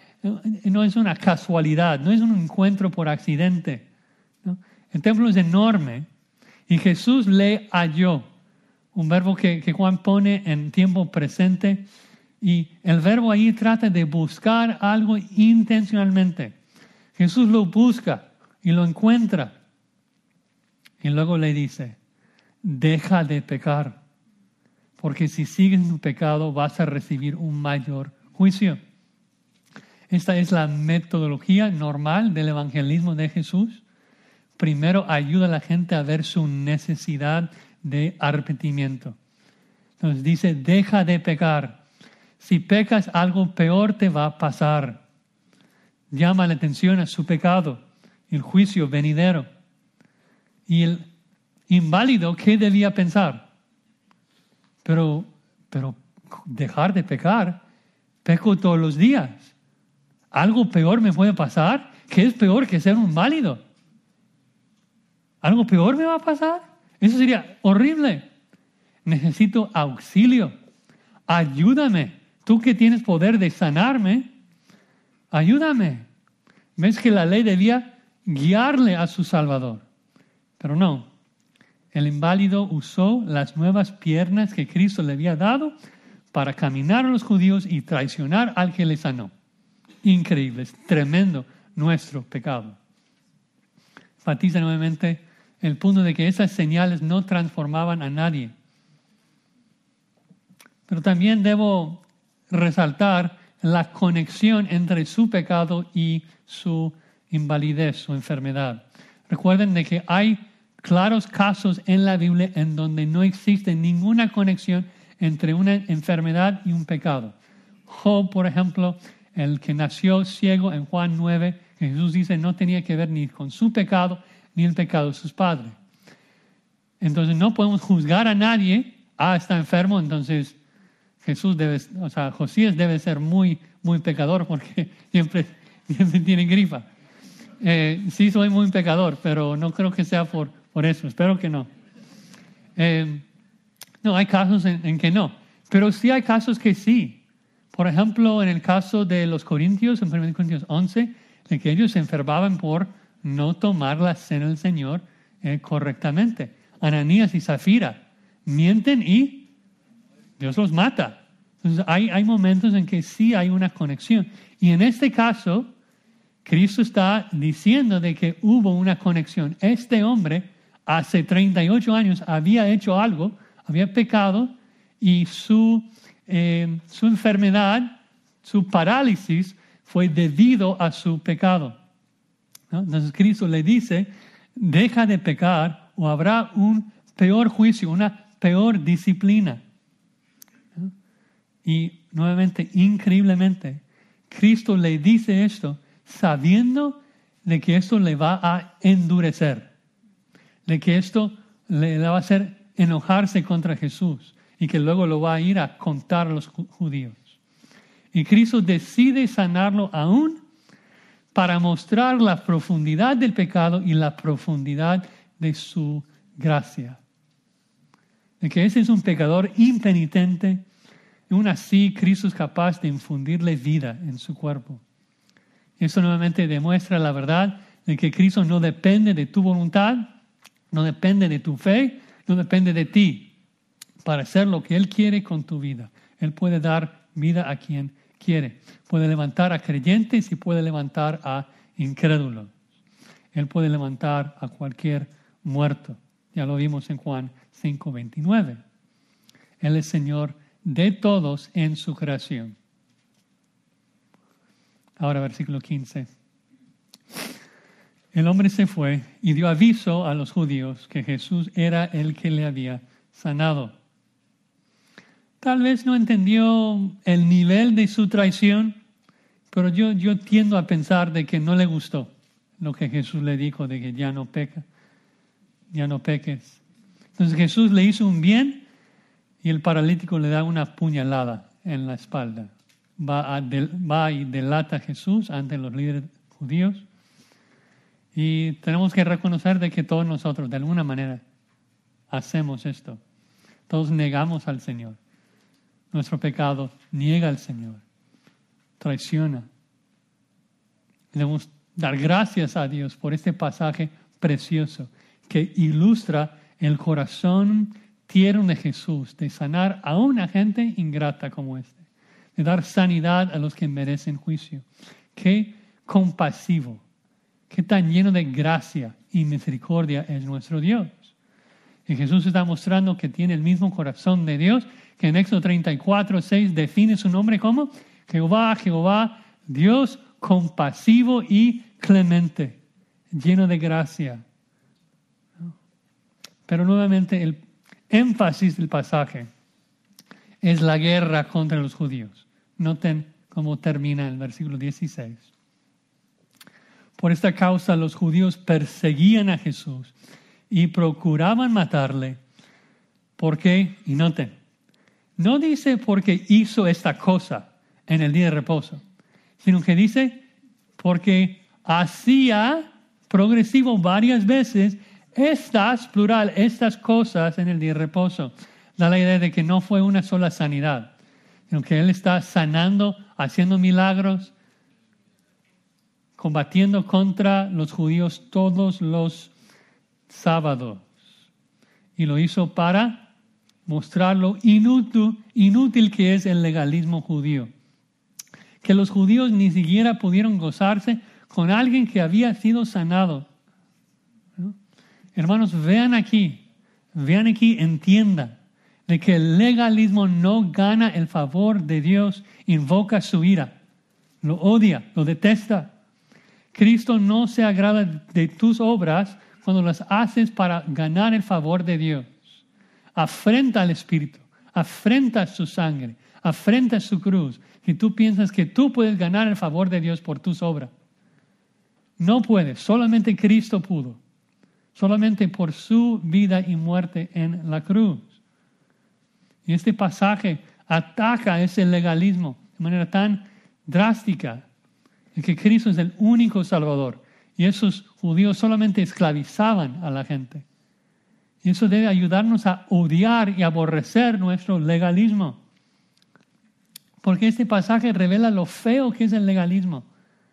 casualidad, no es un encuentro por accidente, ¿no? El templo es enorme y Jesús le halló. un verbo que Juan pone en tiempo presente. Y el verbo ahí trata de buscar algo intencionalmente. Jesús lo busca y lo encuentra. Y luego le dice, deja de pecar, porque si sigues en tu pecado vas a recibir un mayor juicio. Esta es la metodología normal del evangelismo de Jesús. Primero ayuda a la gente a ver su necesidad de arrepentimiento. Entonces dice, deja de pecar. Si pecas, algo peor te va a pasar. Llama la atención a su pecado, el juicio venidero. Y el inválido, ¿qué debía pensar? Pero dejar de pecar, peco todos los días. ¿Algo peor me puede pasar? ¿Qué es peor que ser un inválido? ¿Algo peor me va a pasar? Eso sería horrible. Necesito auxilio. Ayúdame. Tú que tienes poder de sanarme, ayúdame. ¿Ves que la ley debía guiarle a su Salvador? Pero no. El inválido usó las nuevas piernas que Cristo le había dado para caminar a los judíos y traicionar al que le sanó. Increíble, es tremendo nuestro pecado. Enfatiza nuevamente el punto de que esas señales no transformaban a nadie. Pero también debo resaltar la conexión entre su pecado y su invalidez, su enfermedad. Recuerden de que hay claros casos en la Biblia en donde no existe ninguna conexión entre una enfermedad y un pecado. Job, por ejemplo, el que nació ciego en Juan 9, Jesús dice no tenía que ver ni con su pecado ni el pecado de sus padres. Entonces no podemos juzgar a nadie, está enfermo, entonces Josías debe ser muy, muy pecador porque siempre tiene gripa. Sí soy muy pecador, pero no creo que sea por eso, espero que no. No, hay casos en que no, pero sí hay casos que sí. Por ejemplo, en el caso de los corintios, en 1 Corintios 11, en que ellos se enfermaban por no tomar la cena del Señor correctamente. Ananías y Zafira mienten y Dios los mata. Entonces hay momentos en que sí hay una conexión. Y en este caso, Cristo está diciendo de que hubo una conexión. Este hombre hace 38 años había hecho algo, había pecado y su enfermedad, su parálisis fue debido a su pecado, ¿no? Entonces Cristo le dice, deja de pecar o habrá un peor juicio, una peor disciplina, ¿no? Y nuevamente, increíblemente, Cristo le dice esto sabiendo de que esto le va a endurecer, de que esto le va a hacer enojarse contra Jesús y que luego lo va a ir a contar a los judíos. Y Cristo decide sanarlo aún para mostrar la profundidad del pecado y la profundidad de su gracia. De que ese es un pecador impenitente, y aún así Cristo es capaz de infundirle vida en su cuerpo. Esto nuevamente demuestra la verdad de que Cristo no depende de tu voluntad, no depende de tu fe, no depende de ti para hacer lo que Él quiere con tu vida. Él puede dar vida a quien quiere. Puede levantar a creyentes y puede levantar a incrédulos. Él puede levantar a cualquier muerto. Ya lo vimos en Juan 5:29. Él es Señor de todos en su creación. Ahora versículo 15. El hombre se fue y dio aviso a los judíos que Jesús era el que le había sanado. Tal vez no entendió el nivel de su traición, pero yo tiendo a pensar de que no le gustó lo que Jesús le dijo de que ya no peques. Entonces Jesús le hizo un bien y el paralítico le da una puñalada en la espalda. Va y delata a Jesús ante los líderes judíos. Y tenemos que reconocer de que todos nosotros, de alguna manera, hacemos esto. Todos negamos al Señor. Nuestro pecado niega al Señor. Traiciona. Debemos dar gracias a Dios por este pasaje precioso que ilustra el corazón tierno de Jesús de sanar a una gente ingrata como este, de dar sanidad a los que merecen juicio. Qué compasivo, qué tan lleno de gracia y misericordia es nuestro Dios. Y Jesús está mostrando que tiene el mismo corazón de Dios, que en Éxodo 34:6 define su nombre como Jehová, Jehová, Dios compasivo y clemente, lleno de gracia. Pero nuevamente el énfasis del pasaje es la guerra contra los judíos. Noten cómo termina el versículo 16. Por esta causa los judíos perseguían a Jesús y procuraban matarle. ¿Por qué? Y noten, no dice porque hizo esta cosa en el día de reposo, sino que dice porque hacía progresivo varias veces estas cosas en el día de reposo. Da la idea de que no fue una sola sanidad, sino que Él está sanando, haciendo milagros, combatiendo contra los judíos todos los sábados. Y lo hizo para mostrar lo inútil que es el legalismo judío. Que los judíos ni siquiera pudieron gozarse con alguien que había sido sanado. ¿No? Hermanos, vean aquí, entiendan de que el legalismo no gana el favor de Dios, invoca su ira, lo odia, lo detesta. Cristo no se agrada de tus obras cuando las haces para ganar el favor de Dios. Afrenta al Espíritu, afrenta su sangre, afrenta su cruz. Si tú piensas que tú puedes ganar el favor de Dios por tus obras, no puedes, solamente Cristo pudo. Solamente por su vida y muerte en la cruz. Y este pasaje ataca ese legalismo de manera tan drástica, de que Cristo es el único Salvador. Y esos judíos solamente esclavizaban a la gente. Y eso debe ayudarnos a odiar y aborrecer nuestro legalismo. Porque este pasaje revela lo feo que es el legalismo.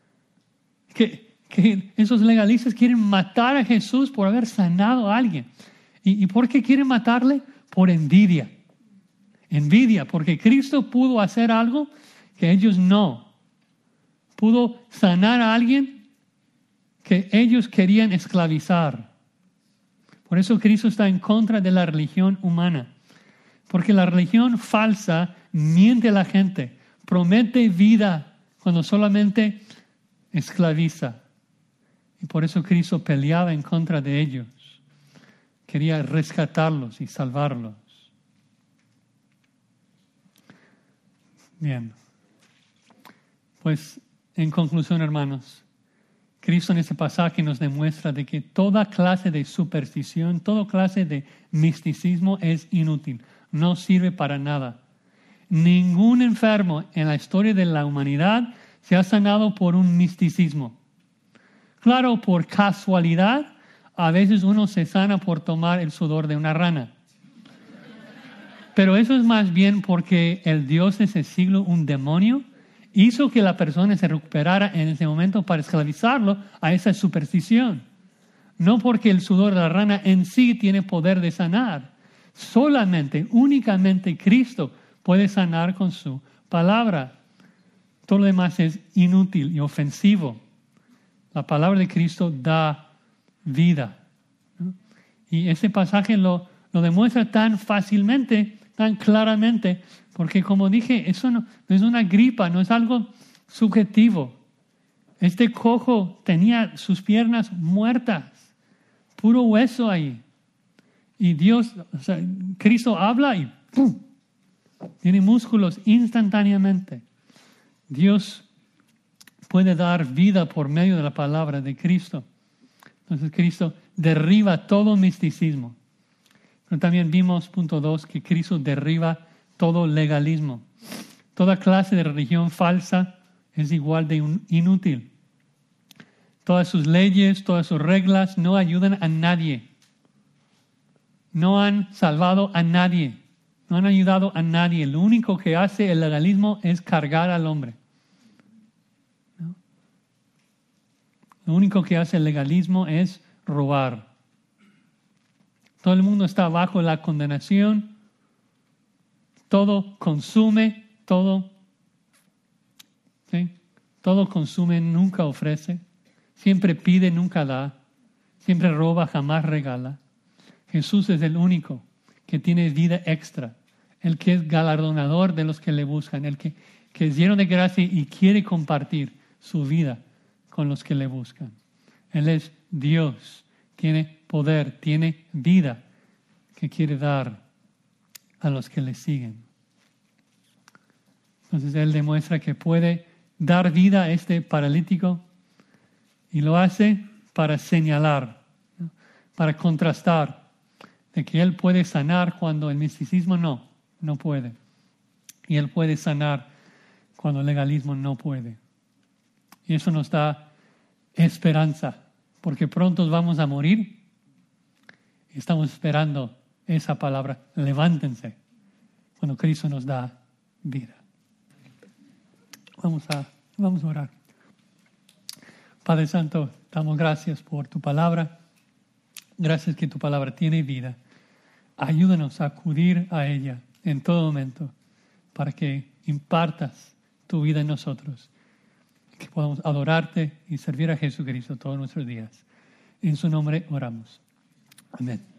Que esos legalistas quieren matar a Jesús por haber sanado a alguien. ¿Y por qué quieren matarle? Por envidia. Envidia, porque Cristo pudo hacer algo que ellos no. Pudo sanar a alguien que ellos querían esclavizar. Por eso Cristo está en contra de la religión humana. Porque la religión falsa miente a la gente, promete vida cuando solamente esclaviza. Y por eso Cristo peleaba en contra de ellos. Quería rescatarlos y salvarlos. Bien. Pues en conclusión, hermanos, Cristo en este pasaje nos demuestra de que toda clase de superstición, toda clase de misticismo es inútil. No sirve para nada. Ningún enfermo en la historia de la humanidad se ha sanado por un misticismo. Claro, por casualidad, a veces uno se sana por tomar el sudor de una rana. Pero eso es más bien porque el Dios de ese siglo, un demonio, hizo que la persona se recuperara en ese momento para esclavizarlo a esa superstición. No porque el sudor de la rana en sí tiene poder de sanar. Solamente, únicamente Cristo puede sanar con su palabra. Todo lo demás es inútil y ofensivo. La palabra de Cristo da vida. ¿No? Y ese pasaje lo demuestra tan fácilmente, tan claramente, porque como dije, eso no es una gripa, no es algo subjetivo. Este cojo tenía sus piernas muertas, puro hueso ahí. Y Cristo habla y ¡pum! Tiene músculos instantáneamente. Dios puede dar vida por medio de la palabra de Cristo. Entonces Cristo derriba todo misticismo. Pero también vimos, punto 2, que Cristo derriba todo legalismo. Toda clase de religión falsa es igual de inútil. Todas sus leyes, todas sus reglas no ayudan a nadie. No han salvado a nadie. No han ayudado a nadie. Lo único que hace el legalismo es cargar al hombre. ¿No? Lo único que hace el legalismo es robar. Todo el mundo está bajo la condenación. Todo consume, todo. ¿Sí? Todo consume, nunca ofrece. Siempre pide, nunca da. Siempre roba, jamás regala. Jesús es el único que tiene vida extra. El que es galardonador de los que le buscan. El que es lleno de gracia y quiere compartir su vida con los que le buscan. Él es Dios. Tiene poder, tiene vida que quiere dar a los que le siguen. Entonces Él demuestra que puede dar vida a este paralítico y lo hace para señalar, ¿no? Para contrastar de que Él puede sanar cuando el misticismo no puede. Y Él puede sanar cuando el legalismo no puede. Y eso nos da esperanza, porque pronto vamos a morir y estamos esperando esa palabra, levántense, cuando Cristo nos da vida. Vamos a orar. Padre Santo, damos gracias por tu palabra. Gracias que tu palabra tiene vida. Ayúdanos a acudir a ella en todo momento para que impartas tu vida en nosotros. Que podamos adorarte y servir a Jesucristo todos nuestros días. En su nombre oramos. Amén.